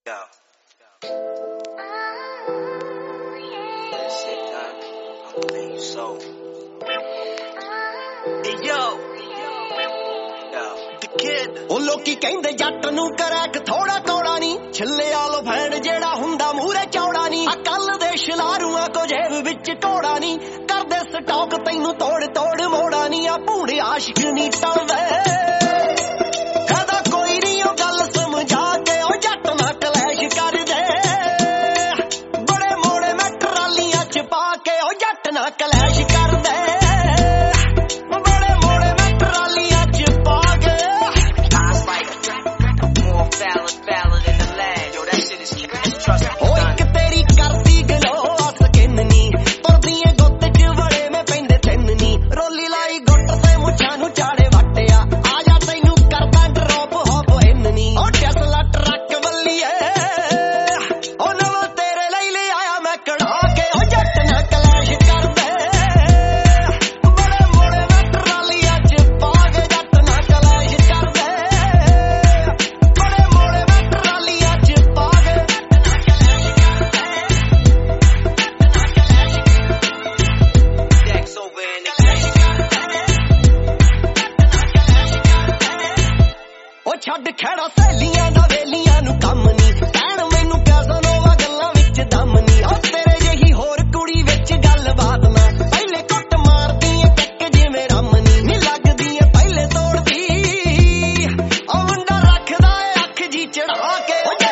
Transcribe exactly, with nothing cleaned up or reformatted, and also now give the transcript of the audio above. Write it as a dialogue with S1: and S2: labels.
S1: Yo. That shit done. I'll pay you so. Hey yo. Yo. The kid.
S2: ਉਹ ਲੋਕੀ ਕਹਿੰਦੇ ਜੱਟ ਨੂੰ ਕਰੈਕ ਥੋੜਾ ਕੌੜਾ ਨਹੀਂ ਛੱਲੇ ਆਲੋ ਫੈਨ ਜਿਹੜਾ ਹੁੰਦਾ ਮੂਰੇ ਚੌੜਾ ਨਹੀਂ ਆ ਕੱਲ ਦੇ ਸ਼ਲਾਰੂਆਂ ਕੋ ਜੇਬ ਵਿੱਚ ਘੋੜਾ ਨਹੀਂ ਕਰਦੇ ਸਟਾਕ ਤੈਨੂੰ ਤੋੜ ਤੋੜ ਮੋੜਾ ਨਹੀਂ ਆ ਭੂੜੇ ਆਸ਼ਿਕ ਨਹੀਂ ਟਲਦੇ ਕਦਾ ਕੋਈ ਨਹੀਂ ਉਹ ਗੱਲ ਸਮਝਾ ਕੇ ਉਹ ਜੱਟ ਨਾ ਕਲੈਸ਼ ਕਰਦੇ ਬੜੇ ਮੋੜੇ ਮੈਂ ਟਰਾਲੀਆਂ ਚ ਪਾ ਕੇ ਉਹ ਜੱਟ ਨਾ ਕਲੈਸ਼ ਕਰਦੇ ਛੱਡ ਖੜਾ ਸਹੇਲੀਆਂ ਦਾ ਵੇਲੀਆਂ ਨੂੰ ਕੰਮ ਨਹੀਂ ਕਹਿਣ ਮੈਨੂੰ ਕੈਸਨੋਵਾ ਗੱਲਾਂ ਵਿੱਚ ਦਮ ਨਹੀਂ ਉਹ ਤੇਰੇ ਜਿਹੀ ਹੋਰ ਕੁੜੀ ਵਿੱਚ ਗੱਲਬਾਤ ਨਾ ਪਹਿਲੇ ਕੁੱਟ ਮਾਰਦੀ ਏ ਟੱਕ ਜਿਵੇਂ ਰਮਨੀ ਨੀ ਲੱਗਦੀ ਏ ਪਹਿਲੇ ਤੋੜਦੀ ਉਹ ਮੁੰਡਾ ਰੱਖਦਾ ਏ ਅੱਖ ਜੀ ਚੜਾ ਕੇ